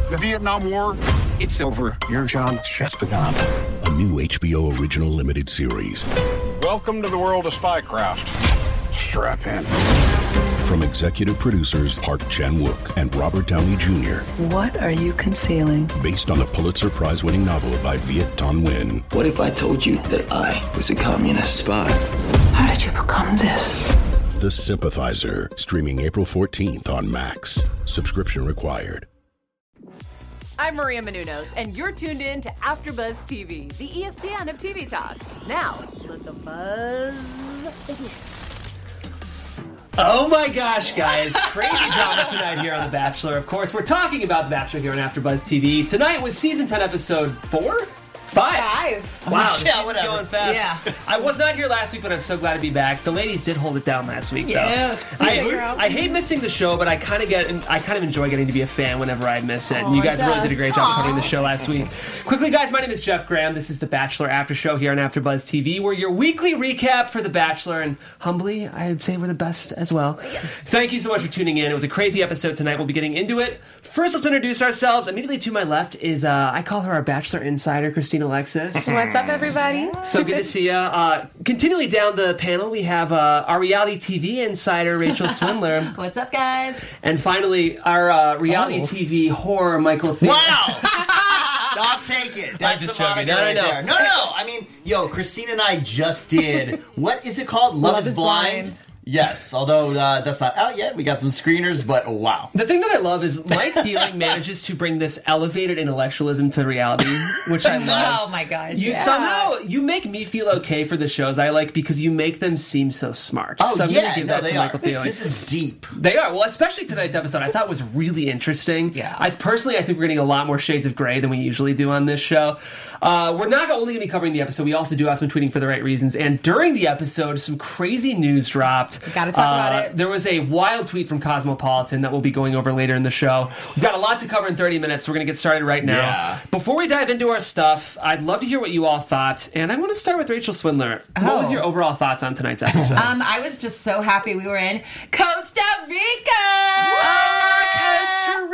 The Vietnam War, it's over. Your job's just begun. A new HBO original limited series. Welcome to the world of spycraft. Strap in. From executive producers Park Chan-wook and Robert Downey Jr. What are you concealing? Based on the Pulitzer Prize-winning novel by Viet Thanh Nguyen. What if I told you that I was a communist spy? How did you become this? The Sympathizer, streaming April 14th on Max. Subscription required. I'm Maria Menounos, and you're tuned in to AfterBuzz TV, the ESPN of TV talk. Now, let the buzz begin. Oh my gosh, guys. Crazy drama tonight here on The Bachelor. Of course, we're talking about The Bachelor here on AfterBuzz TV. Tonight was season 10, episode 4? 5. Wow, yeah, whatever. Going fast. Yeah. I was not here last week, but I'm so glad to be back. The ladies did hold it down last week, though. Yeah. I hate missing the show, but I kind of enjoy getting to be a fan whenever I miss it. And you guys really did a great job covering the show last week. Quickly, guys, my name is Jeff Graham. This is The Bachelor After Show here on AfterBuzz TV. We're your weekly recap for The Bachelor, and humbly, I'd say we're the best as well. Yes. Thank you so much for tuning in. It was a crazy episode tonight. We'll be getting into it. First, let's introduce ourselves. Immediately to my left is, I call her our Bachelor Insider, Christine Alexis. What's up, everybody? So good to see you. Continually down the panel, we have our reality TV insider, Rachel Swindler. What's up, guys? And finally, our reality TV horror, Michael Thien. Wow! I'll take it. That's just the joking. moniker No. right there. No. I mean, Christine and I just did, what is it called? Love is Blind? Yes, although that's not out yet. We got some screeners, but wow. The thing that I love is Mike Thieling manages to bring this elevated intellectualism to reality, which I love. Oh my gosh. Somehow, you make me feel okay for the shows I like because you make them seem so smart. Oh, so I'm yeah. going to give that to Michael Thieling. This is deep. They are. Well, especially tonight's episode, I thought was really interesting. Yeah. I think we're getting a lot more shades of gray than we usually do on this show. We're not only going to be covering the episode, we also do have some tweeting for the right reasons. And during the episode, some crazy news dropped. We gotta talk about it. There was a wild tweet from Cosmopolitan that we'll be going over later in the show. We've got a lot to cover in 30 minutes, so we're going to get started right now. Yeah. Before we dive into our stuff, I'd love to hear what you all thought. And I want to start with Rachel Swindler. What was your overall thoughts on tonight's episode? I was just so happy we were in Costa Rica. Costa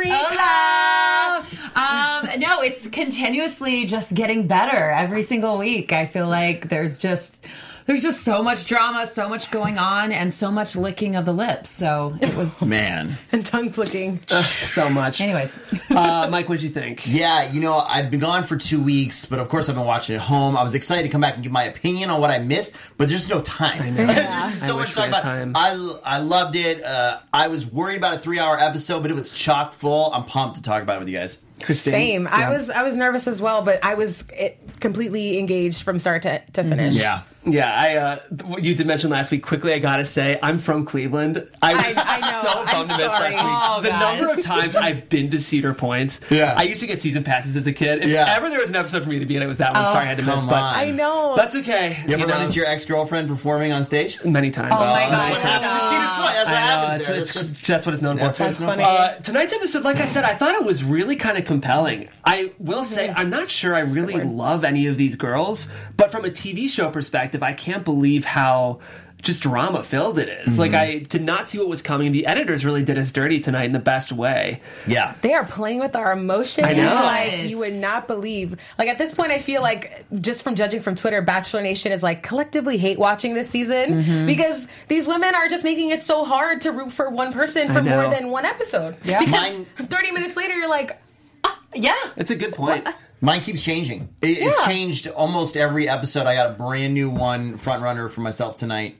Rica. No, it's continuously just getting better every single week. I feel like there's just so much drama, so much going on, and so much licking of the lips. So it was Man. and tongue flicking. So much. Anyways, Mike, what'd you think? Yeah, I've been gone for 2 weeks, but of course I've been watching at home. I was excited to come back and give my opinion on what I missed, but there's no time. I know. There's so I much wish we time. had time. I loved it. I was worried about a 3-hour episode, but it was chock full. I'm pumped to talk about it with you guys. Christine? Same. Yeah. I was nervous as well, but I was completely engaged from start to finish. Yeah. Yeah, you did mention last week. Quickly, I gotta say, I'm from Cleveland. I was I know. so bummed to miss sorry. last week. Oh, The gosh. number of times I've been to Cedar Point. Yeah. I used to get season passes as a kid. If Yeah. ever there was an episode for me to be in, it was that one. Sorry, I had to miss, come but on. I know. that's okay. You ever run into your ex-girlfriend performing on stage? Many times. Oh my That's God. what happens at Cedar Point. That's what I know, happens there. that's what it's known for. That's what it's known funny. for. Tonight's episode, like I said, I thought it was really kind of compelling. I will say, I'm not sure I really love any of these girls, but from a TV show perspective, I can't believe how just drama filled it is. Like, I did not see what was coming. The editors really did us dirty tonight in the best way. Yeah. They are playing with our emotions. I know. Like, Yes. you would not believe. Like, at this point, I feel like, just from judging from Twitter, Bachelor Nation is like collectively hate watching this season because these women are just making it so hard to root for one person for know. more than one episode. Yeah. Because 30 minutes later, you're like, yeah. It's a good point. Mine keeps changing. It's changed almost every episode. I got a brand new one front runner for myself tonight.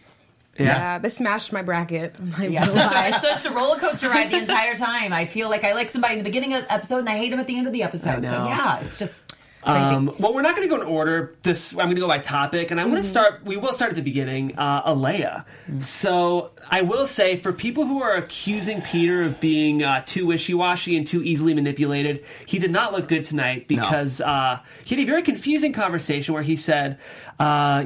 yeah, this smashed my bracket. Yeah, it's just a roller coaster ride the entire time. I feel like I like somebody in the beginning of the episode and I hate them at the end of the episode. So yeah, it's just Well, we're not going to go in order. I'm going to go by topic, and I'm going to start. We will start at the beginning. Alea. So I will say, for people who are accusing Peter of being too wishy-washy and too easily manipulated, he did not look good tonight because he had a very confusing conversation where he said, I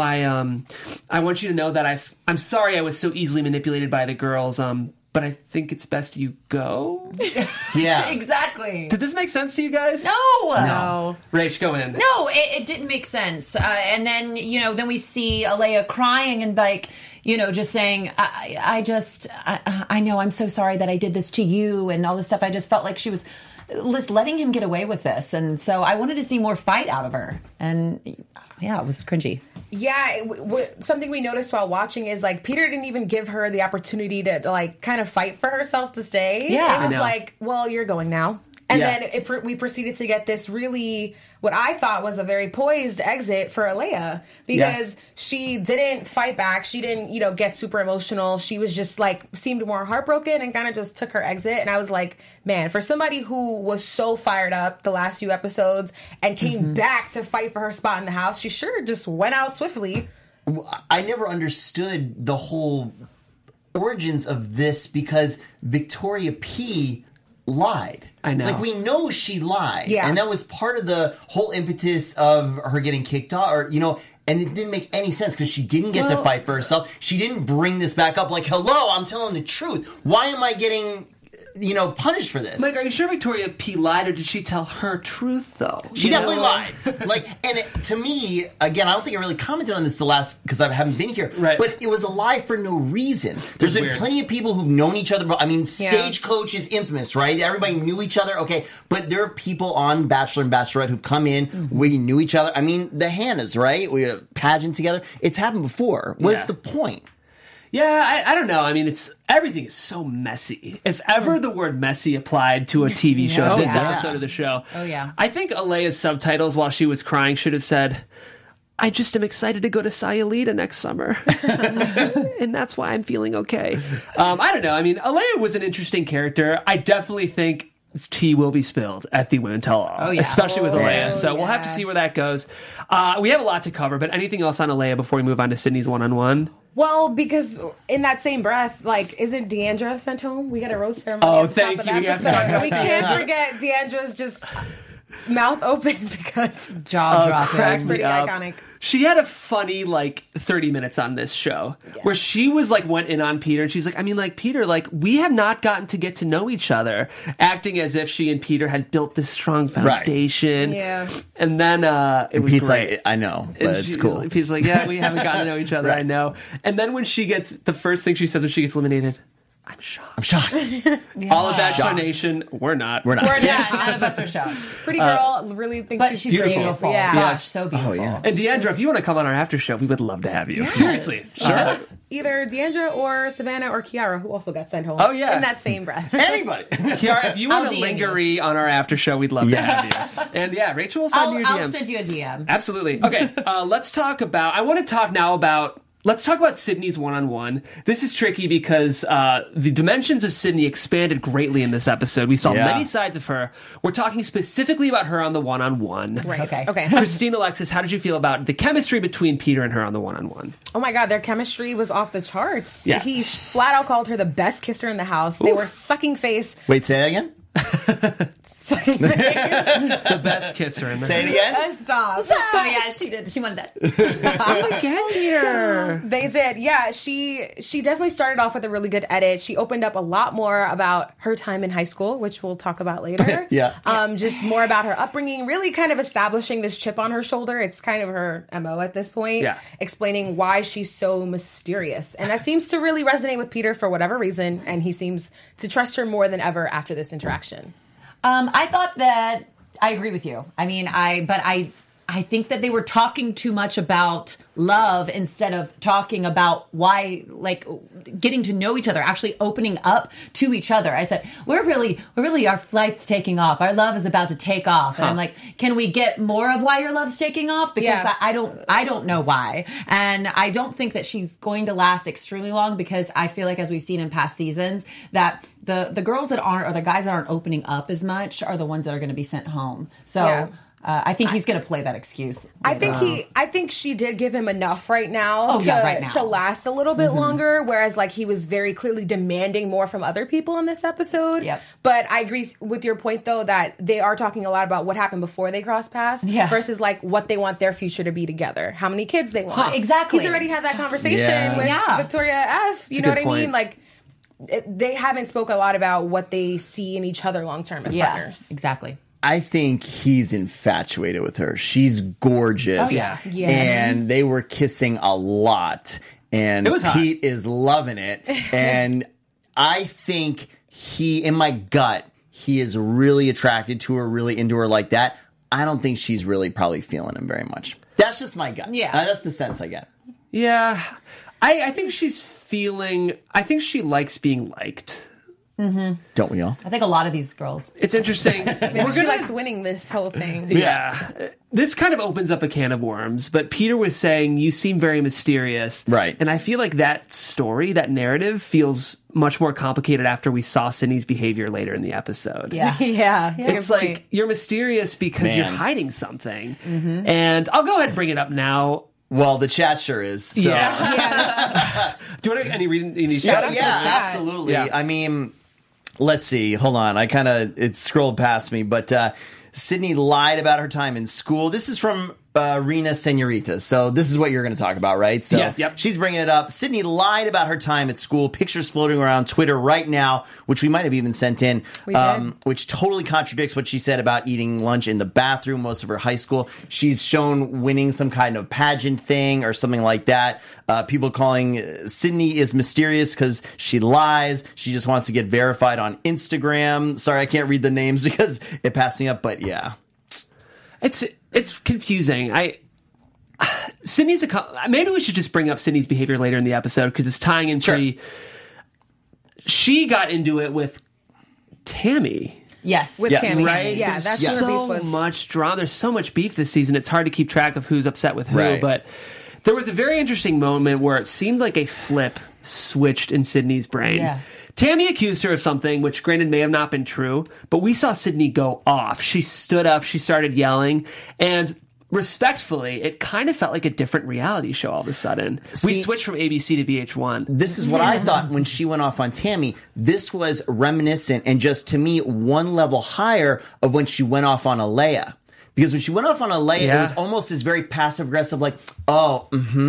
want you to know that I'm sorry I was so easily manipulated by the girls. But I think it's best you go. Yeah. exactly. Did this make sense to you guys? No. Rach, go in. No, it didn't make sense. And then, then we see Alea crying and just saying, I know, I'm so sorry that I did this to you and all this stuff. I just felt like she was letting him get away with this. And so I wanted to see more fight out of her. And yeah, it was cringy. Yeah, something we noticed while watching is like Peter didn't even give her the opportunity to like kind of fight for herself to stay. Yeah, it was like, well, you're going now. And then we proceeded to get this really, what I thought was a very poised exit for Alea, because she didn't fight back. She didn't, get super emotional. She was just like, seemed more heartbroken and kind of just took her exit. And I was like, man, for somebody who was so fired up the last few episodes and came back to fight for her spot in the house, she sure just went out swiftly. I never understood the whole origins of this because Victoria P lied. I know. Like, we know she lied. Yeah. And that was part of the whole impetus of her getting kicked off, or, and it didn't make any sense because she didn't get to fight for herself. She didn't bring this back up like, hello, I'm telling the truth. Why am I getting, punished for this? Mike, are you sure Victoria P lied, or did she tell her truth, though? She definitely lied. To me, again, I don't think I really commented on this because I haven't been here. Right. But it was a lie for no reason. There's been plenty of people who've known each other. Stagecoach is infamous, right? Everybody knew each other. Okay, but there are people on Bachelor and Bachelorette who've come in. We knew each other. I mean, the Hannahs, right? We had a pageant together. It's happened before. What's the point? Yeah, I don't know. I mean, everything is so messy. If ever the word messy applied to a TV show, this episode of the show. Oh, yeah. I think Alea's subtitles while she was crying should have said, I just am excited to go to Sayulita next summer. And that's why I'm feeling okay. I don't know. I mean, Alea was an interesting character. I definitely think tea will be spilled at the Women Tell All, especially with Alea. So we'll have to see where that goes. We have a lot to cover, but anything else on Alea before we move on to Sydney's one-on-one? Well, because in that same breath, like, isn't Deandra sent home? We got a rose ceremony. Oh, at the thank top you. of the episode. We can't forget Deandra's just mouth open because jaw dropping. Cracked It's me pretty up. iconic. She had a funny 30 minutes on this show where she was went in on Peter, and she's like, I mean, Peter, we have not gotten to get to know each other, acting as if she and Peter had built this strong foundation. Right. Yeah. And then it was Pete's great. like, I know, but it's cool. Pete's like, yeah, we haven't gotten to know each other. I know. And then when she gets, the first thing she says when she gets eliminated, I'm shocked. All of Bachelor Nation, we're not. We're not. None of us are shocked. Pretty girl really thinks But she's beautiful. Yeah. Yeah. Gosh, so beautiful. Oh, yeah. And Deandra, if you want to come on our after show, we would love to have you. Seriously. Sure. Either Deandra or Savannah or Kiara, who also got sent home. Oh, yeah. In that same breath. Anybody. Kiara, if you want to DM lingerie on our after show, we'd love to have you. And yeah, Rachel will send me your DMs. I'll send you a DM. Absolutely. Okay, let's talk about Sydney's one-on-one. This is tricky because the dimensions of Sydney expanded greatly in this episode. We saw many sides of her. We're talking specifically about her on the one-on-one. Right. Okay. Christine, Alexis, how did you feel about the chemistry between Peter and her on the one-on-one? Oh my God, their chemistry was off the charts. Yeah. He flat out called her the best kisser in the house. They were sucking face. Wait, say that again? The best kisser in the Say it again? Stop. Oh yeah, she did. She wanted that. Get here. They did. Yeah, she definitely started off with a really good edit. She opened up a lot more about her time in high school, which we'll talk about later. Just more about her upbringing, really kind of establishing this chip on her shoulder. It's kind of her MO at this point. Yeah. Explaining why she's so mysterious. And that seems to really resonate with Peter for whatever reason, and he seems to trust her more than ever after this interaction. I thought that I agree with you. I mean, I think that they were talking too much about love instead of talking about why, getting to know each other, actually opening up to each other. I said, we're really, our flight's taking off. Our love is about to take off. And I'm like, can we get more of why your love's taking off? Because I don't know why. And I don't think that she's going to last extremely long because I feel like, as we've seen in past seasons, that the girls that aren't, or the guys that aren't opening up as much are the ones that are going to be sent home. So I think he's going to play that excuse. I think she did give him enough right now, to last a little bit longer, whereas he was very clearly demanding more from other people in this episode. Yep. But I agree with your point, though, that they are talking a lot about what happened before they crossed paths versus what they want their future to be together, how many kids they want. Exactly. He's already had that conversation with Victoria F. You know what I mean? They haven't spoke a lot about what they see in each other long term as partners. Exactly. I think he's infatuated with her. She's gorgeous. Oh, yeah. Yes. And they were kissing a lot. And It was hot. Pete is loving it. And I think in my gut, he is really attracted to her, really into her like that, I don't think she's really probably feeling him very much. That's just my gut. Yeah. That's the sense I get. Yeah. I think she's feeling... I think she likes being liked. Mm-hmm. Don't we all? I think a lot of these girls. It's interesting. She likes winning this whole thing. Yeah. This kind of opens up a can of worms, but Peter was saying, you seem very mysterious. Right. And I feel like that story, that narrative, feels much more complicated after we saw Sydney's behavior later in the episode. Yeah. Yeah. It's like, you're mysterious because you're hiding something. Mm-hmm. And I'll go ahead and bring it up now. Well, the chat sure is. So. Yeah. Do you want any reading in these chats? Yeah, absolutely. Yeah. I mean... Let's see. Hold on. It scrolled past me, but Sydney lied about her time in school. This is from Rena Senorita. So this is what you're going to talk about, right? So yes, yep. She's bringing it up. Sydney lied about her time at school. Pictures floating around Twitter right now, which we might have even sent in, which totally contradicts what she said about eating lunch in the bathroom most of her high school. She's shown winning some kind of pageant thing or something like that. People calling Sydney is mysterious because she lies. She just wants to get verified on Instagram. Sorry, I can't read the names because it passed me up, but yeah. It's confusing. Sydney's maybe we should just bring up Sydney's behavior later in the episode because it's tying into she got into it with Tammy. Yes. With Tammy. Right? Yeah, that's so much drama. There's so much beef this season. It's hard to keep track of who's upset with who. Right. But there was a very interesting moment where it seemed like a flip switched in Sydney's brain. Yeah. Tammy accused her of something, which granted may have not been true, but we saw Sydney go off. She stood up, she started yelling, and respectfully, it kind of felt like a different reality show all of a sudden. We switched from ABC to VH1. This is what I thought when she went off on Tammy. This was reminiscent and just, to me, one level higher of when she went off on Alea. Because when she went off on Alea, it was almost this very passive-aggressive, like, oh,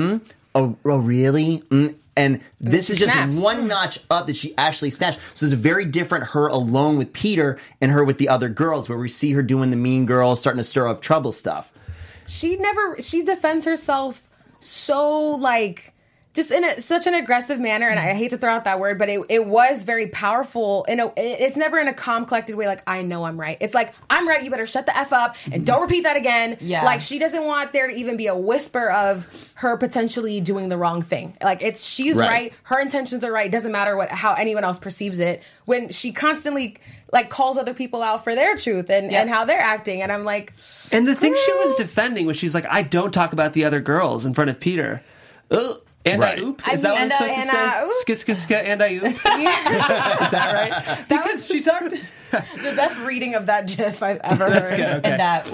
really? And this is just one notch up that she actually snatched. So it's a very different her alone with Peter and her with the other girls, where we see her doing the mean girl, starting to stir up trouble stuff. She defends herself so, like, just in such an aggressive manner, and I hate to throw out that word, but it was very powerful. It's never in a calm, collected way, like, I know I'm right. It's like, I'm right, you better shut the F up, and don't repeat that again. Yeah. Like, she doesn't want there to even be a whisper of her potentially doing the wrong thing. Like, she's right, her intentions are right, it doesn't matter how anyone else perceives it. When she constantly, like, calls other people out for their truth and how they're acting, and I'm like... And the thing she was defending was she's like, I don't talk about the other girls in front of Peter. Ugh. And I oop? Is that what I'm supposed to say? Skiska and I oop? Is that right? Because she talked... the best reading of that GIF I've ever heard. That's good, okay. And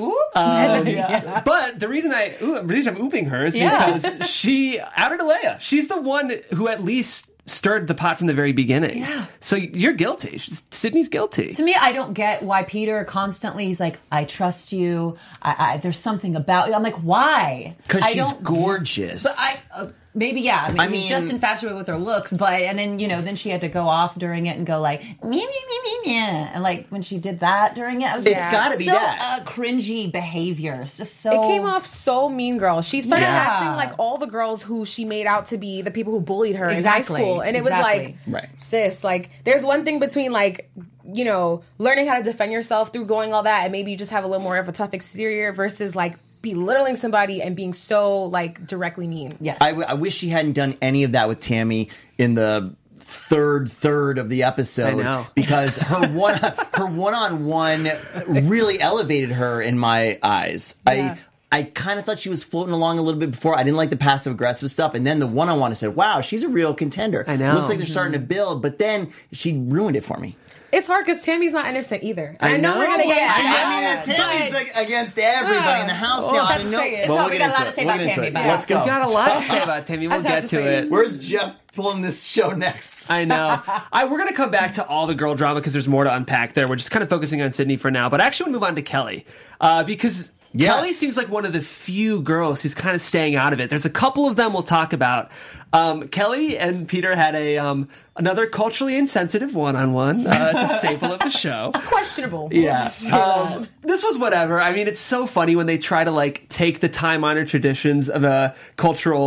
oop? But the reason I'm ooping her is because she outed Alea. She's the one who at least stirred the pot from the very beginning. Yeah. So you're guilty. Sydney's guilty. To me, I don't get why Peter constantly, he's like, I trust you. There's something about you. I'm like, why? Because she's gorgeous. But maybe, yeah. I mean, he's just infatuated with her looks, and then, then she had to go off during it and go like, me. And like, when she did that during it, I was it's gotta be that. Cringy behavior. It's just so... It came off so mean girl. She started acting like all the girls who she made out to be the people who bullied her in high school. And it was like, sis, like, there's one thing between, like, learning how to defend yourself through going all that, and maybe you just have a little more of a tough exterior versus, like, belittling somebody and being so, like, directly mean. Yes. I wish she hadn't done any of that with Tammy in the third of the episode. I know. Because her one-on-one really elevated her in my eyes. Yeah. I kind of thought she was floating along a little bit before. I didn't like the passive-aggressive stuff. And then the one-on-one, I said, wow, she's a real contender. I know. Looks like they're starting to build. But then she ruined it for me. It's hard because Tammy's not innocent either. I know we're gonna get Tammy's against everybody in the house now. I don't know. We got a lot to say about Tammy. Let's go. We got a lot to say about Tammy. We'll get to it. Where's Jeff pulling this show next? I know. We're going to come back to all the girl drama because there's more to unpack there. We're just kind of focusing on Sydney for now. But I actually want to move on to Kelly because... Yes. Kelly seems like one of the few girls who's kind of staying out of it. There's a couple of them we'll talk about. Kelly and Peter had another culturally insensitive one-on-one. It's a staple of the show. Questionable. Yeah. This was whatever. I mean, it's so funny when they try to, like, take the time-honored traditions of a cultural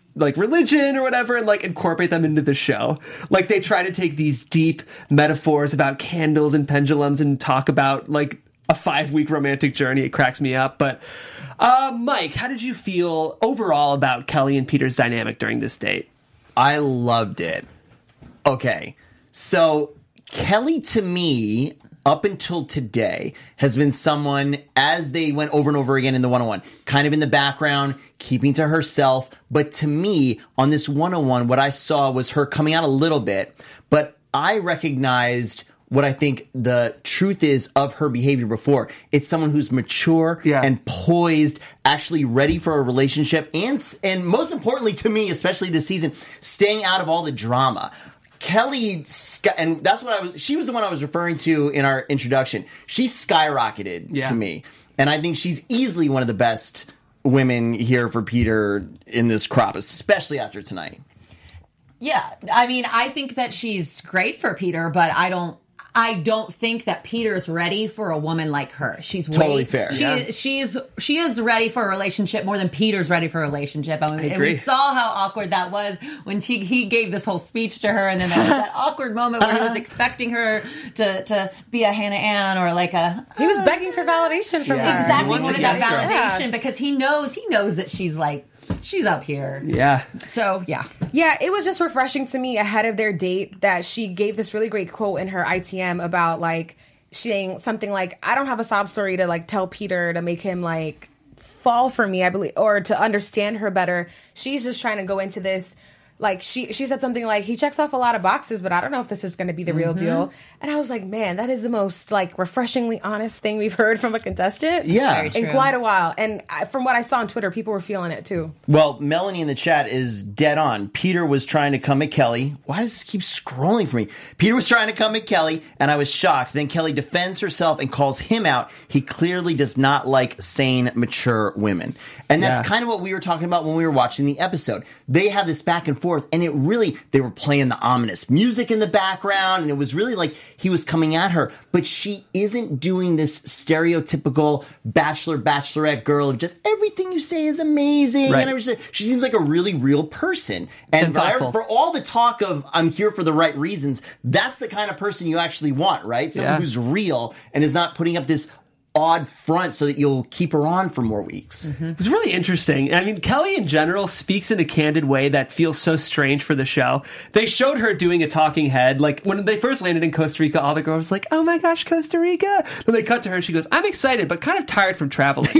like religion or whatever and like incorporate them into the show. Like they try to take these deep metaphors about candles and pendulums and talk about like a 5-week romantic journey. It cracks me up. But Mike, how did you feel overall about Kelly and Peter's dynamic during this date? I loved it. Okay, so Kelly to me, up until today, has been someone, as they went over and over again in the 101, kind of in the background, keeping to herself. But to me, on this 101, what I saw was her coming out a little bit, but I recognized what I think the truth is of her behavior before. It's someone who's mature and poised, actually ready for a relationship, and most importantly to me, especially this season, staying out of all the drama. Kelly, and that's what she was the one I was referring to in our introduction. She skyrocketed to me. And I think she's easily one of the best women here for Peter in this crop, especially after tonight. Yeah. I mean, I think that she's great for Peter, but I don't think that Peter's ready for a woman like her. She's totally fair. She is ready for a relationship more than Peter's ready for a relationship. I mean, and we saw how awkward that was when he gave this whole speech to her, and then there was that awkward moment where he was expecting her to be a Hannah Ann or like a. He was begging for validation from her. Exactly, he wanted that validation because he knows that she's like. She's up here. Yeah. So, yeah. Yeah, it was just refreshing to me ahead of their date that she gave this really great quote in her ITM about, like, saying something like, I don't have a sob story to, like, tell Peter to make him, like, fall for me, I believe, or to understand her better. She's just trying to go into this. Like, she said something like, he checks off a lot of boxes, but I don't know if this is going to be the real deal. And I was like, man, that is the most, like, refreshingly honest thing we've heard from a contestant in quite a while. And from what I saw on Twitter, people were feeling it, too. Well, Melanie in the chat is dead on. Peter was trying to come at Kelly. Why does this keep scrolling for me? Peter was trying to come at Kelly, and I was shocked. Then Kelly defends herself and calls him out. He clearly does not like sane, mature women. And that's kind of what we were talking about when we were watching the episode. They have this back and forth. And it really, they were playing the ominous music in the background, and it was really like he was coming at her. But she isn't doing this stereotypical bachelorette girl of just everything you say is amazing. Right. And she seems like a really real person. And for all the talk of I'm here for the right reasons, that's the kind of person you actually want, right? Someone who's real and is not putting up this odd front so that you'll keep her on for more weeks. Mm-hmm. It was really interesting. I mean, Kelly in general speaks in a candid way that feels so strange for the show. They showed her doing a talking head. Like, when they first landed in Costa Rica, all the girls were like, oh my gosh, Costa Rica. When they cut to her, she goes, I'm excited, but kind of tired from traveling.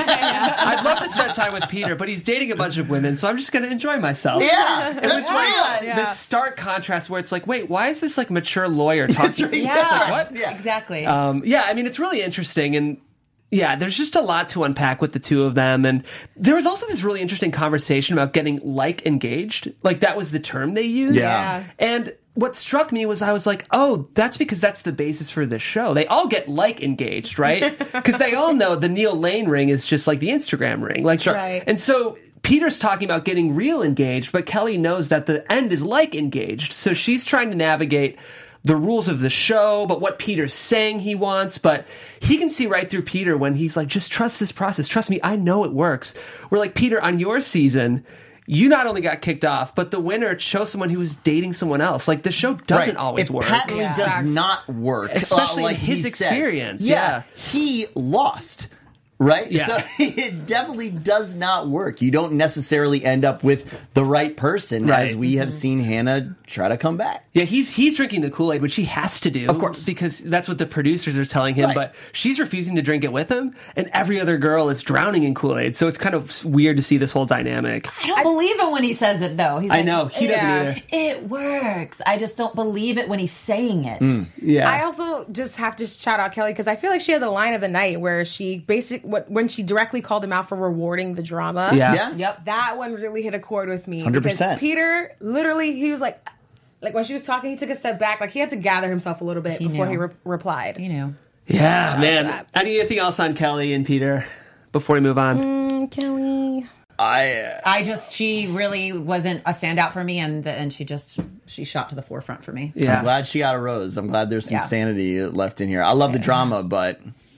I'd love to spend time with Peter, but he's dating a bunch of women, so I'm just going to enjoy myself. Yeah, it was real. This stark contrast where it's like, wait, why is this like mature lawyer talking? Like, what? Yeah, exactly. I mean, it's really interesting. And yeah, there's just a lot to unpack with the two of them. And there was also this really interesting conversation about getting like engaged. Like that was the term they used. Yeah. And what struck me was I was like, oh, that's because that's the basis for this show. They all get like engaged, right? Because they all know the Neil Lane ring is just like the Instagram ring. Like, right. And so Peter's talking about getting real engaged, but Kelly knows that the end is like engaged. So she's trying to navigate the rules of the show, but what Peter's saying he wants, but he can see right through Peter when he's like, just trust this process. Trust me, I know it works. We're like, Peter, on your season, you not only got kicked off, but the winner chose someone who was dating someone else. Like, the show doesn't always work. It patently does not work. Especially like in his experience. Yeah. He lost. Right? Yeah. So it definitely does not work. You don't necessarily end up with the right person, as we have seen Hannah try to come back. Yeah, he's drinking the Kool-Aid, which he has to do. Of course. Because that's what the producers are telling him, but she's refusing to drink it with him, and every other girl is drowning in Kool-Aid. So it's kind of weird to see this whole dynamic. I don't believe it when he says it, though. He's I know, he doesn't either. It works. I just don't believe it when he's saying it. Yeah. I also just have to shout out Kelly because I feel like she had the line of the night where she when she directly called him out for rewarding the drama. Yeah. Yep. That one really hit a chord with me. 100%. Because Peter, literally, he was like when she was talking, he took a step back. Like, he had to gather himself a little bit before he replied. You know. Yeah, man. Anything else on Kelly and Peter before we move on? Kelly. She really wasn't a standout for me, and she shot to the forefront for me. Yeah. I'm glad she got a rose. I'm glad there's some sanity left in here. I love the drama, but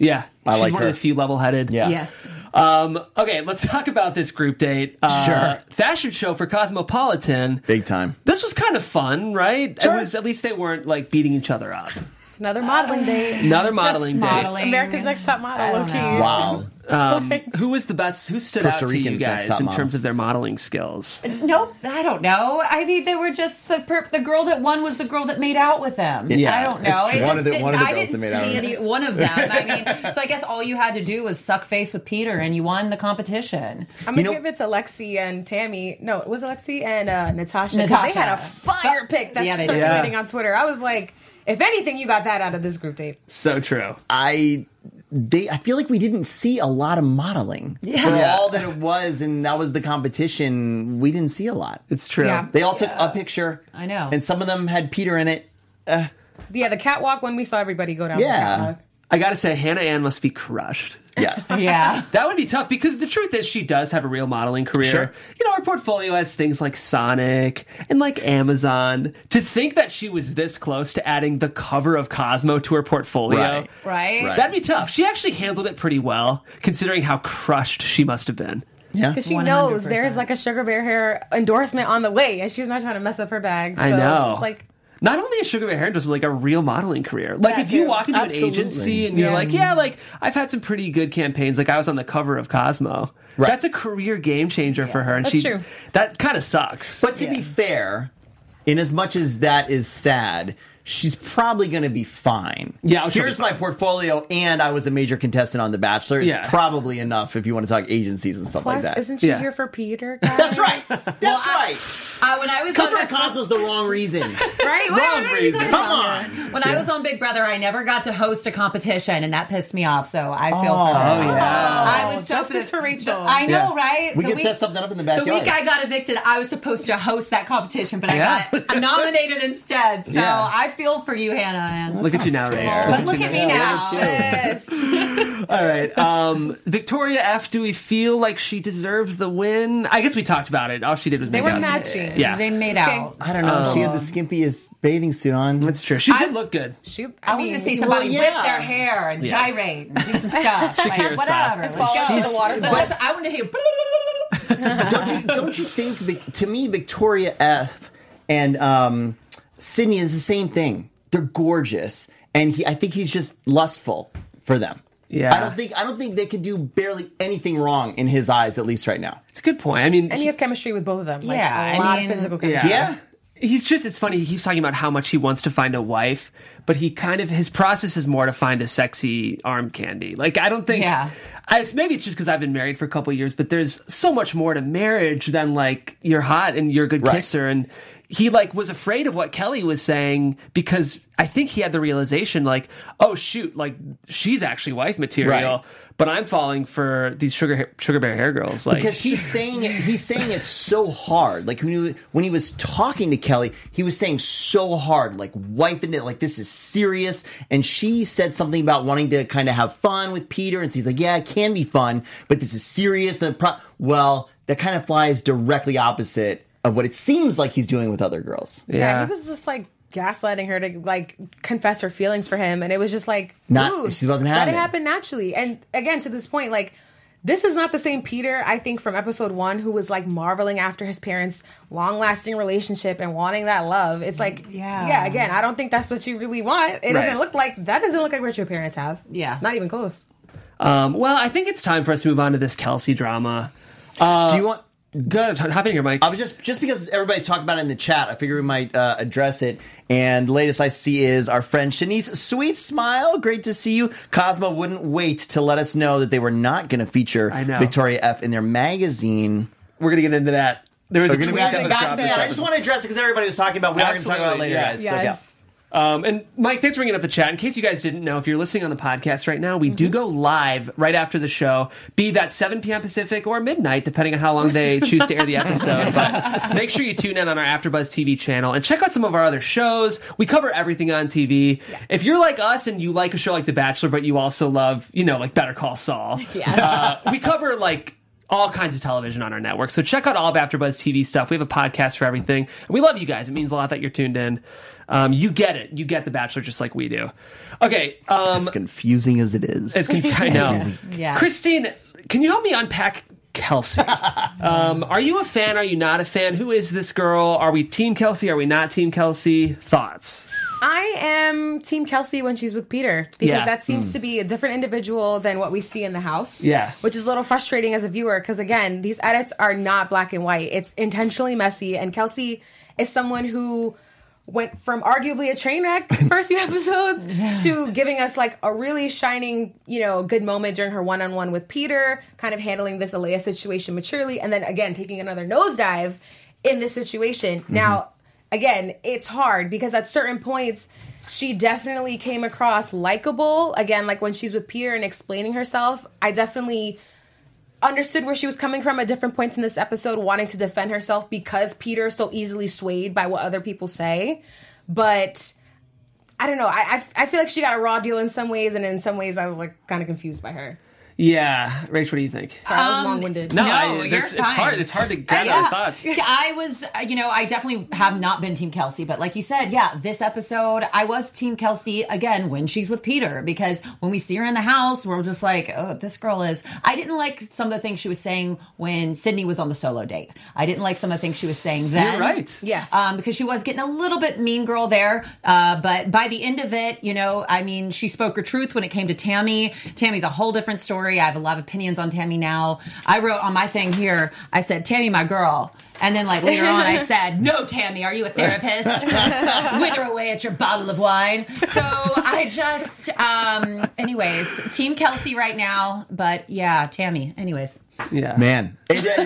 Yeah, I she's like one her. of the few level-headed. Yeah. Yes. Okay, let's talk about this group date. Sure. Fashion show for Cosmopolitan. Big time. This was kind of fun, right? Sure. It was, at least they weren't like beating each other up. Another modeling date. Another modeling date. modeling. America's Next Top Model. I don't Low-key. know. Wow. Who was the best? Who stood Costa out to you Rican's next guys top in model. terms of their modeling skills? Nope, I don't know. I mean, they were just the girl that won was the girl that made out with him. Yeah, I don't know. it's It one just of the- didn't- one of the I girls didn't that made out see with any one of them. I mean, so I guess all you had to do was suck face with Peter, and you won the competition. I'm gonna give it to Lexi and Tammy. No, it was Lexi and Natasha. 'Cause Natasha. They had a fire pick that's Yeah, they did. circulating on Twitter. I was like, if anything, you got that out of this group date. So true. I feel like we didn't see a lot of modeling. For all that it was, and that was the competition, we didn't see a lot. It's true. Yeah. They all took a picture. I know. And some of them had Peter in it. Yeah, the catwalk when we saw everybody go down. Yeah. The catwalk. I gotta say, Hannah Ann must be crushed. Yeah. Yeah. That would be tough because the truth is she does have a real modeling career. Sure. You know, her portfolio has things like Sonic and like Amazon. To think that she was this close to adding the cover of Cosmo to her portfolio, Right? Right. that'd be tough. She actually handled it pretty well, considering how crushed she must have been. Yeah. Because she 100%. knows there's like a Sugar Bear Hair endorsement on the way, and she's not trying to mess up her bag. So I know. It's like, Not only a Sugar Bear Hair endorsement, like a real modeling career. Like That if you too. walk into Absolutely. an agency and you're like, yeah, like I've had some pretty good campaigns. Like I was on the cover of Cosmo. Right. That's a career game changer for her. And That's true. That kind of sucks. But to be fair, in as much as that is sad, she's probably going to be fine. Yeah, she'll Here's be my portfolio, and I was a major contestant on The Bachelor. It's Yeah. probably enough if you want to talk agencies and stuff plus, like that. isn't she Yeah. here for Peter? Guys? That's right. That's right. When I was Cover on of Cosmo's the wrong reason. right, Wrong reason. Come on. When I was on Big Brother, I never got to host a competition, and that pissed me off. So I feel for her. yeah. I was so Justice for Rachel. I know, Yeah. right? We The can set something up in the backyard. The week I got evicted, I was supposed to host that competition, but Yeah. I got nominated instead. So Yeah. I feel for you, Hannah. And Look at you now, Rach. but look at me now. Yes. All right. Victoria F., do we feel like she deserved the win? I guess we talked about it. All she did was They make were out. matching. Yeah. They made out. I don't know. She had the skimpiest bathing suit on. That's true. She did look good. I want to see somebody well, whip yeah. their hair and Yeah. gyrate and do some stuff. Shakira style. Whatever. Fall Let's go. into the water. I want to hear. Don't you think? To me, Victoria F. and Sydney is the same thing. They're gorgeous, and I think he's just lustful for them. Yeah. I don't think they could do barely anything wrong in his eyes, at least right now. It's a good point. I mean, And he has chemistry with both of them. Like, Yeah, a lot I mean, of physical chemistry. yeah. It's funny, he keeps talking about how much he wants to find a wife, but his process is more to find a sexy arm candy. Like, I don't think, Yeah. maybe it's just because I've been married for a couple of years, but there's so much more to marriage than like, you're hot and you're a good Right. kisser. And he like was afraid of what Kelly was saying because I think he had the realization like, oh shoot, like she's actually wife material. Right. But I'm falling for these sugar bear hair girls, like Because he's saying it so hard. Like when he was talking to Kelly, he was saying so hard, like wife in it, like this is serious. And she said something about wanting to kind of have fun with Peter, and so he's like, yeah, it can be fun, but this is serious. Well, that kind of flies directly opposite of what it seems like he's doing with other girls. Yeah, he was just like gaslighting her to like confess her feelings for him, and it was just like, dude, She wasn't let having it it. happen naturally. And again, to this point, like this is not the same Peter, I think, from episode 1, who was like marveling after his parents' long-lasting relationship and wanting that love. It's like, Yeah. again, I don't think that's what you really want. It Right. doesn't look like what your parents have. Yeah. Not even close. well, I think it's time for us to move on to this Kelsey drama. Do you want? Good, hop in here, Mike. I was just because everybody's talking about it in the chat, I figure we might address it. And the latest I see is our friend Shanice, sweet smile, great to see you. Cosmo wouldn't wait to let us know that they were not going to feature I know. Victoria F. in their magazine. We're gonna get into that. There was a We're tweet gonna be that was back dropped to this that. I episode. just want to address it because everybody was talking about. We are going to talk about it later, Absolutely, guys. Yes. So, And Mike, thanks for bringing up the chat. In case you guys didn't know, if you're listening on the podcast right now, we do go live right after the show, be that 7 p.m. Pacific or midnight, depending on how long they choose to air the episode. But make sure you tune in on our AfterBuzz TV channel and check out some of our other shows. We cover everything on TV. Yeah. If you're like us and you like a show like The Bachelor, but you also love, like Better Call Saul, we cover like all kinds of television on our network. So check out all of AfterBuzz TV stuff. We have a podcast for everything. And we love you guys. It means a lot that you're tuned in. You get it. You get The Bachelor just like we do. Okay. As confusing as it is. I know. Yeah. Christine, can you help me unpack Kelsey? Are you a fan? Are you not a fan? Who is this girl? Are we Team Kelsey? Are we not Team Kelsey? Thoughts? I am Team Kelsey when she's with Peter because that seems to be a different individual than what we see in the house. Yeah. Which is a little frustrating as a viewer because, again, these edits are not black and white. It's intentionally messy. And Kelsey is someone who went from arguably a train wreck the first few episodes to giving us like a really shining, good moment during her one-on-one with Peter, kind of handling this Alea situation maturely, and then again taking another nosedive in this situation. Mm-hmm. Now, again, it's hard because at certain points she definitely came across likable. Again, like when she's with Peter and explaining herself, I definitely understood where she was coming from at different points in this episode, wanting to defend herself because Peter is so easily swayed by what other people say. But I don't know. I feel like she got a raw deal in some ways, and in some ways I was like kind of confused by her. Yeah, Rach, what do you think? Sorry, I was long-winded. No, it's hard. It's hard to gather our thoughts. I was, I definitely have not been Team Kelsey, but like you said, this episode, I was Team Kelsey again when she's with Peter, because when we see her in the house, we're just like, oh, this girl is. I didn't like some of the things she was saying when Sydney was on the solo date. I didn't like some of the things she was saying then. You're right. Yes. Because she was getting a little bit mean girl there. But by the end of it, she spoke her truth when it came to Tammy. Tammy's a whole different story. I have a lot of opinions on Tammy now. I wrote on my thing here, I said, Tammy, my girl. And then later on I said, no, Tammy, are you a therapist? Wither away at your bottle of wine. So I just, anyways, Team Kelsey right now. But yeah, Tammy, anyways. Yeah. Man,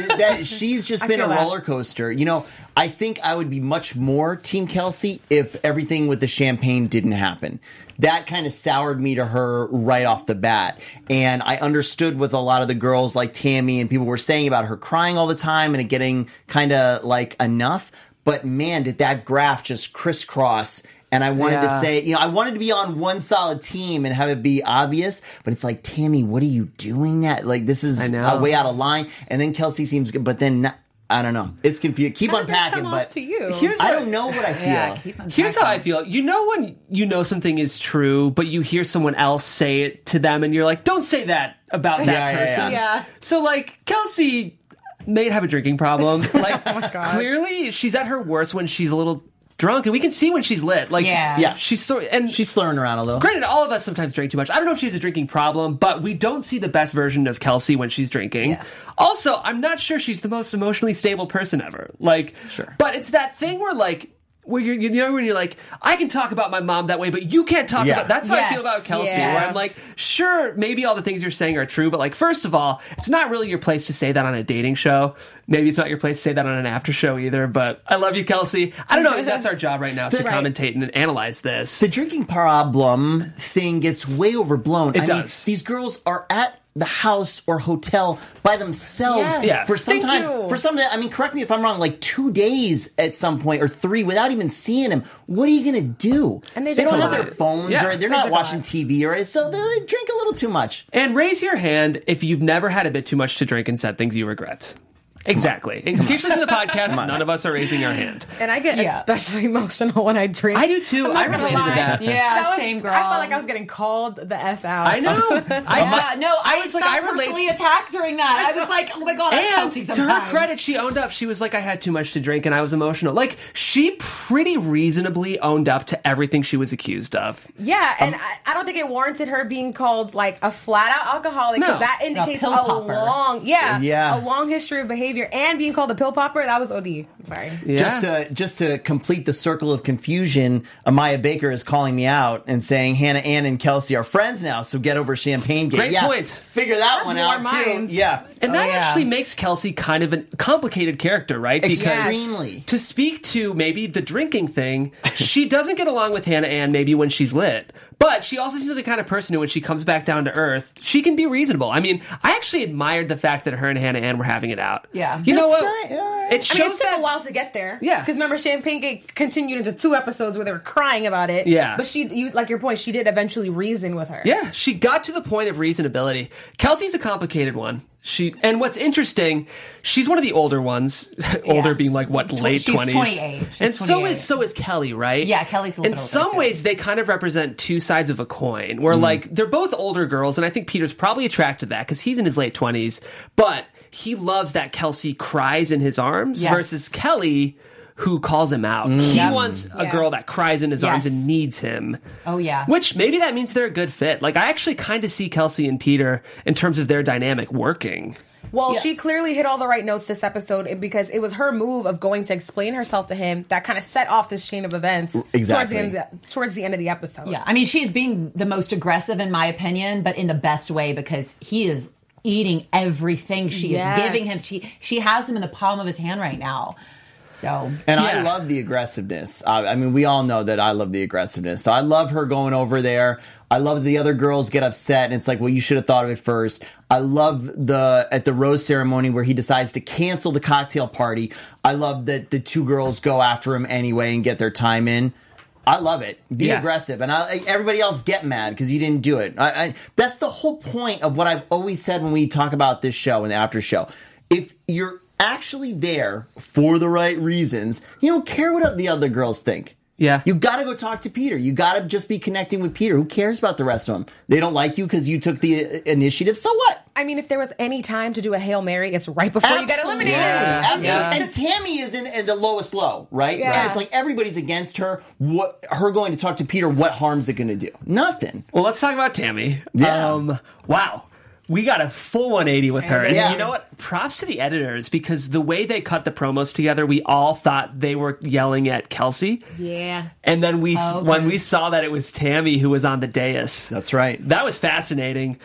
she's just been a roller coaster. I think I would be much more Team Kelsey if everything with the champagne didn't happen. That kind of soured me to her right off the bat. And I understood what a lot of the girls like Tammy and people were saying about her crying all the time and it getting kind of like enough. But man, did that graph just crisscross. And I wanted to say, I wanted to be on one solid team and have it be obvious. But it's like, Tammy, what are you doing that? Like, this is way out of line. And then Kelsey seems good, but then I don't know. It's confusing. Keep unpacking, but to you? I don't know what I feel. Here's how I feel. When something is true, but you hear someone else say it to them, and you're like, don't say that about that person. Yeah. So, Kelsey may have a drinking problem. Oh my God. Clearly, she's at her worst when she's a little drunk, and we can see when she's lit. She's she's slurring around a little. Granted, all of us sometimes drink too much. I don't know if she has a drinking problem, but we don't see the best version of Kelsey when she's drinking. Yeah. Also, I'm not sure she's the most emotionally stable person ever. Sure. But it's that thing where when you're like, I can talk about my mom that way, but you can't talk about. That's how I feel about Kelsey. Yes. Where I'm like, sure, maybe all the things you're saying are true, but first of all, it's not really your place to say that on a dating show. Maybe it's not your place to say that on an after show either. But I love you, Kelsey. I don't know. That's our job right now, to commentate and analyze this. The drinking problem thing gets way overblown. It does. These girls are at the house or hotel by themselves for correct me if I'm wrong, 2 days at some point or 3 without even seeing him. What are you going to do? And they don't have their phones or they're not watching TV so they drink a little too much. And raise your hand if you've never had a bit too much to drink and said things you regret. Exactly. In case you listen to the podcast, none of us are raising our hand. And I get especially emotional when I drink. I do too. I related to that. Yeah, same girl. I felt like I was getting called the F out. I know. I was personally attacked during that. I was like, oh my God, I'm Kelsey sometimes. To her credit, she owned up. She was like, I had too much to drink and I was emotional. She pretty reasonably owned up to everything she was accused of. Yeah, and I don't think it warranted her being called a flat out alcoholic, because that indicates a long history of behavior. And being called a pill popper, that was OD. I'm sorry. Yeah. Just to complete the circle of confusion, Amaya Baker is calling me out and saying Hannah Ann and Kelsey are friends now, so get over Champagne Gate. Great point. Figure that one out too. Yeah. And that actually makes Kelsey kind of a complicated character, right? Because extremely. To speak to maybe the drinking thing, she doesn't get along with Hannah Ann maybe when she's lit. But she also seems like the kind of person who, when she comes back down to earth, she can be reasonable. I mean, I actually admired the fact that her and Hannah Ann were having it out. Yeah. You know what? It took a while to get there. Yeah. Because remember, Champagne Gate continued into 2 episodes where they were crying about it. Yeah. But like your point, she did eventually reason with her. Yeah. She got to the point of reasonability. Kelsey's a complicated one. And what's interesting, she's one of the older ones. Older being like what, late 20s. She's 28. And so is Kelly, right? Yeah, Kelly's a little In some ways, they kind of represent two sides of a coin. Where like they're both older girls, and I think Peter's probably attracted to that because he's in his late 20s. But he loves that Kelsey cries in his arms versus Kelly, who calls him out. He wants a girl that cries in his arms and needs him. Oh, yeah. Which maybe that means they're a good fit. Like, I actually kind of see Kelsey and Peter in terms of their dynamic working. Well, she clearly hit all the right notes this episode because it was her move of going to explain herself to him that kind of set off this chain of events towards the end of the episode. Yeah, I mean, she's being the most aggressive in my opinion, but in the best way because he is eating everything she is giving him. She has him in the palm of his hand right now. So, and I love the aggressiveness. I mean, we all know that I love the aggressiveness. So I love her going over there. I love the other girls get upset, and it's like, well, you should have thought of it first. I love at the rose ceremony where he decides to cancel the cocktail party. I love that the two girls go after him anyway and get their time in. I love it. Be aggressive. And everybody else get mad because you didn't do it. That's the whole point of what I've always said when we talk about this show and the after show. If you're actually there for the right reasons, you don't care what the other girls think. Yeah. You got to go talk to Peter. You got to just be connecting with Peter. Who cares about the rest of them? They don't like you because you took the initiative. So what? I mean, if there was any time to do a Hail Mary, it's right before you get eliminated. Absolutely. And Tammy is in the lowest low, right? Yeah. And it's like everybody's against her. Her going to talk to Peter, what harm's it going to do? Nothing. Well, let's talk about Tammy. Yeah. Wow. We got a full 180 with her. And you know what? Props to the editors because the way they cut the promos together, we all thought they were yelling at Kelsey. Yeah. And then when we saw that it was Tammy who was on the dais. That's right. That was fascinating.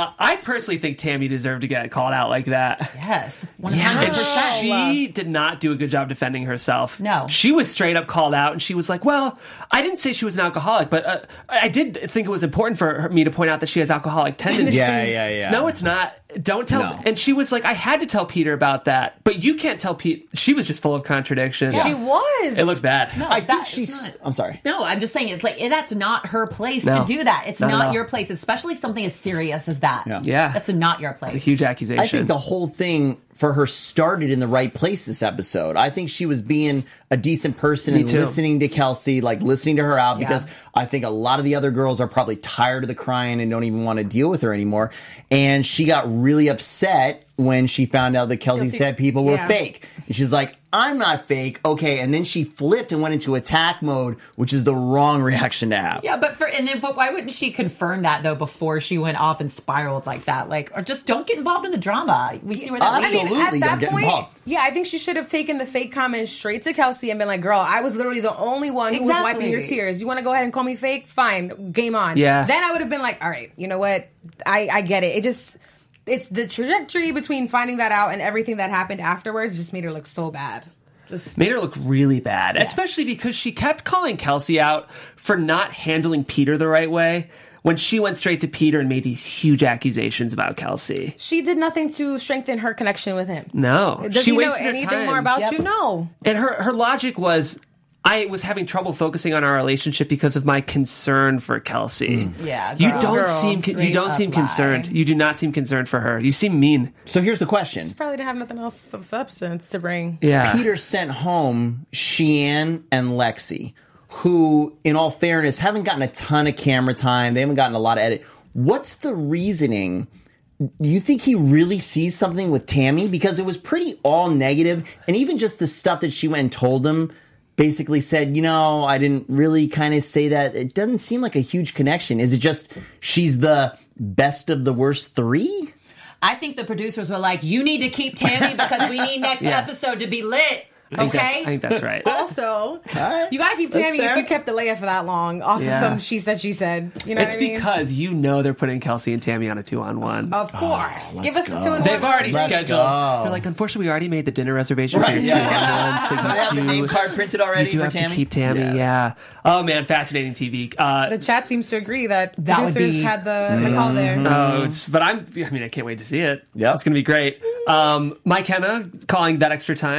I personally think Tammy deserved to get called out like that. Yes. 100%. And she did not do a good job defending herself. No. She was straight up called out and she was like, well, I didn't say she was an alcoholic, but I did think it was important for me to point out that she has alcoholic tendencies. Yeah. No, it's not. Don't tell. No. And she was like, I had to tell Peter about that, but you can't tell Pete. She was just full of contradictions. Yeah. She was. It looked bad. No, I think she's. I'm sorry. No, I'm just saying it's like that's not her place to do that. It's not your place, especially something as serious as that. Yeah. That's not your place. It's a huge accusation. I think the whole thing for her started in the right place this episode. I think she was being a decent person and listening to Kelsey, like listening to her out because I think a lot of the other girls are probably tired of the crying and don't even want to deal with her anymore. And she got really upset when she found out that Kelsey said people were fake. And she's like, I'm not fake. Okay. And then she flipped and went into attack mode, which is the wrong reaction to have. Yeah, but why wouldn't she confirm that though before she went off and spiraled like that? Like, or just don't get involved in the drama. We see where that leads. Absolutely, at that get point, involved. yeah, I think she should have taken the fake comment straight to Kelsey and been like, girl, I was literally the only one who was wiping your tears. You want to go ahead and call me fake? Fine. Game on. Yeah. Then I would have been like, all right, you know what? I get it. It's the trajectory between finding that out and everything that happened afterwards just made her look so bad. Just made her look really bad, especially because she kept calling Kelsey out for not handling Peter the right way when she went straight to Peter and made these huge accusations about Kelsey. She did nothing to strengthen her connection with him. No. Does she he know wasted her anything time. more about you? No. And her logic was, I was having trouble focusing on our relationship because of my concern for Kelsey. Yeah, you don't seem concerned. You do not seem concerned for her. You seem mean. So here's the question. She probably didn't have nothing else of substance to bring. Yeah. Peter sent home Sheehan and Lexi, who, in all fairness, haven't gotten a ton of camera time. They haven't gotten a lot of edit. What's the reasoning? Do you think he really sees something with Tammy? Because it was pretty all negative. And even just the stuff that she went and told him basically said, I didn't really kind of say that. It doesn't seem like a huge connection. Is it just she's the best of the worst three? I think the producers were like, you need to keep Tammy because we need next episode to be lit. Okay? I think that's right. Also, right. you got to keep Tammy if you kept Alea for that long off of some she said, she said. You know it's what I mean? because they're putting Kelsey and Tammy on a 2-on-1. Of course. Give us the 2-on-1. They've already scheduled. Go. They're like, unfortunately, we already made the dinner reservation for your 2-on-1. So I have the name card printed already you for have Tammy. To keep Tammy, Yes. yeah. Oh, man, fascinating TV. The chat seems to agree that would producers be had the call there. But I can't wait to see it. Yep. It's going to be great. Mike Henna calling that extra time.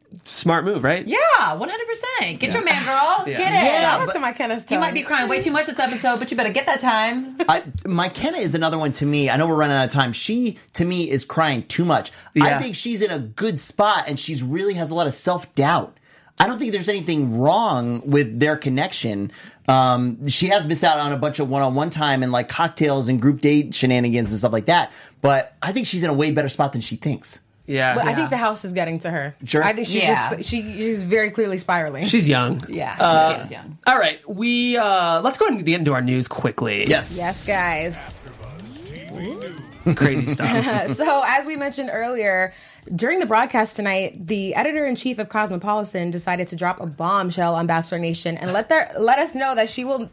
Smart move, right? Yeah, 100%. Get your man, girl. Yeah. Get it. Shout out to my Kenna's You might be crying way too much this episode, but you better get that time. My Kenna is another one to me. I know we're running out of time. She, to me, is crying too much. Yeah. I think she's in a good spot, and she's really has a lot of self-doubt. I don't think there's anything wrong with their connection. She has missed out on a bunch of one-on-one time and like cocktails and group date shenanigans and stuff like that. But I think she's in a way better spot than she thinks. Yeah. But I think the house is getting to her. Sure. I think she's very clearly spiraling. She's young. Yeah, she is young. All right, let's go ahead and get into our news quickly. Yes, guys. Crazy stuff. So, as we mentioned earlier, during the broadcast tonight, the editor-in-chief of Cosmopolitan decided to drop a bombshell on Bachelor Nation and let us know that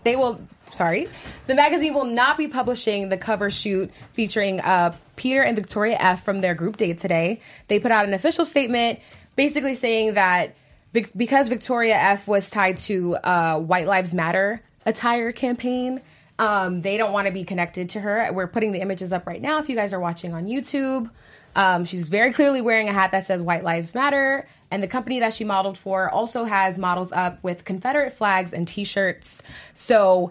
the magazine will not be publishing the cover shoot featuring Peter and Victoria F. from their group date today. They put out an official statement basically saying that because Victoria F. was tied to White Lives Matter attire campaign, they don't want to be connected to her. We're putting the images up right now if you guys are watching on YouTube. She's very clearly wearing a hat that says White Lives Matter, and the company that she modeled for also has models up with Confederate flags and T-shirts. So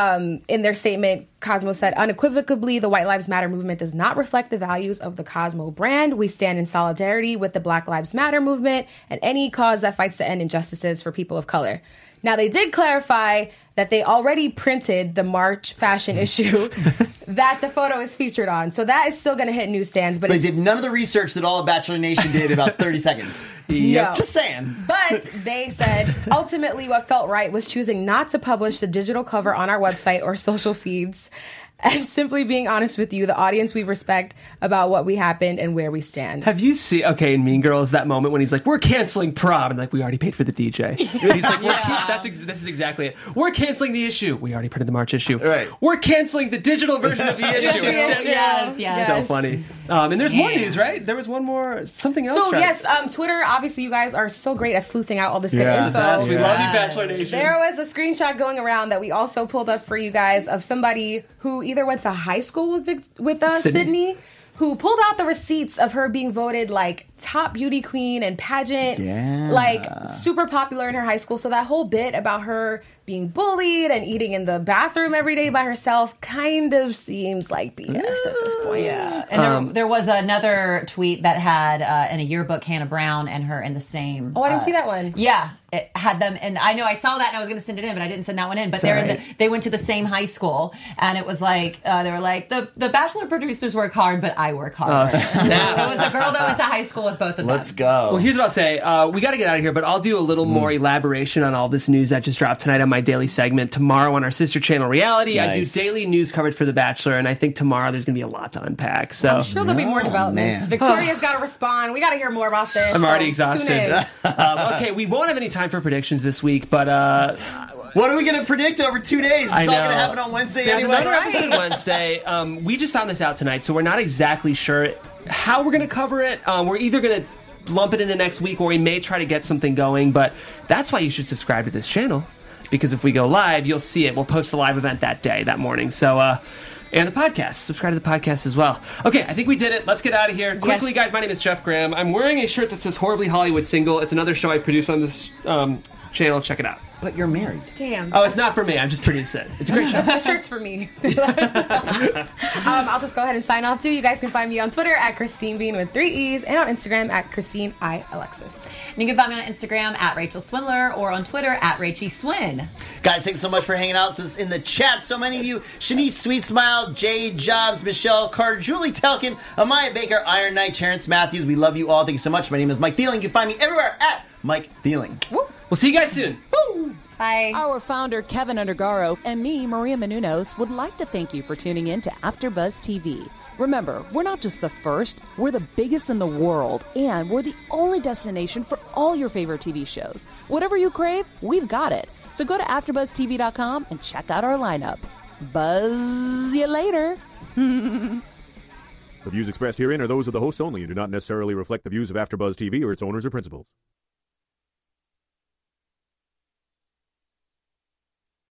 in their statement, Cosmo said, unequivocally, the White Lives Matter movement does not reflect the values of the Cosmo brand. We stand in solidarity with the Black Lives Matter movement and any cause that fights to end injustices for people of color. Now, they did clarify that they already printed the March fashion issue that the photo is featured on. So that is still going to hit newsstands. But so they did none of the research that all of Bachelor Nation did in about 30 seconds. No. Just saying. But they said, ultimately what felt right was choosing not to publish the digital cover on our website or social feeds. And simply being honest with you, the audience we respect about what we happened and where we stand. Have you seen, in Mean Girls, that moment when he's like, we're canceling prom, and like, we already paid for the DJ. And he's like, this is exactly it. We're canceling the issue. We already printed the March issue. Right. We're canceling the digital version of the issue. Yes. So funny. And there's more news, right? There was one more, something else. So, yes, Twitter, obviously you guys are so great at sleuthing out all this good info. We love you, Bachelor Nation. There was a screenshot going around that we also pulled up for you guys of somebody who either went to high school with Sydney, who pulled out the receipts of her being voted like top beauty queen and pageant, like super popular in her high school. So that whole bit about her being bullied and eating in the bathroom every day by herself kind of seems like BS at this point. Yeah. And there was another tweet that had in a yearbook Hannah Brown and her in the same. Oh, I didn't see that one. Yeah. It had them, and I know I saw that and I was going to send it in, but I didn't send that one in. But they went to the same high school, and it was like, they were like, the Bachelor producers work hard, but I work hard. It was a girl that went to high school with both of them. Let's go. Well, here's what I'll say. We got to get out of here, but I'll do a little more elaboration on all this news that just dropped tonight on my daily segment. Tomorrow on our sister channel, Reality, I do daily news coverage for The Bachelor, and I think tomorrow there's going to be a lot to unpack. So I'm sure there'll be more developments. Victoria's got to respond. We got to hear more about this. I'm already exhausted. Okay, we won't have any time for predictions this week, but what are we going to predict over 2 days? It's all going to happen on Wednesday There's anyway. another episode Wednesday. We just found this out tonight, so we're not exactly sure how we're going to cover it. We're either going to lump it into next week, or we may try to get something going, but that's why you should subscribe to this channel, because if we go live, you'll see it. We'll post a live event that morning. So, and the podcast. Subscribe to the podcast as well. Okay, I think we did it. Let's get out of here. Quickly, guys, my name is Jeff Graham. I'm wearing a shirt that says Horribly Hollywood Single. It's another show I produce on this channel. Check it out. But you're married. Damn. Oh, it's not for me. I'm just producing it. It's a great show. The shirt's for me. I'll just go ahead and sign off, too. You guys can find me on Twitter at Christine Bean with 3 E's and on Instagram at Christine I. Alexis. And you can find me on Instagram at Rachel Swindler or on Twitter at Rachie Swin. Guys, thanks so much for hanging out with us in the chat. So many of you, Shanice Sweet Smile, Jade Jobs, Michelle Carter, Julie Telkin, Amaya Baker, Iron Knight, Terrence Matthews. We love you all. Thank you so much. My name is Mike Thieling. You can find me everywhere at Mike Thieling. Woo. We'll see you guys soon. Woo. Bye. Our founder, Kevin Undergaro, and me, Maria Menounos, would like to thank you for tuning in to AfterBuzz TV. Remember, we're not just the first, we're the biggest in the world, and we're the only destination for all your favorite TV shows. Whatever you crave, we've got it. So go to AfterBuzzTV.com and check out our lineup. Buzz you later. The views expressed herein are those of the hosts only and do not necessarily reflect the views of AfterBuzz TV or its owners or principals.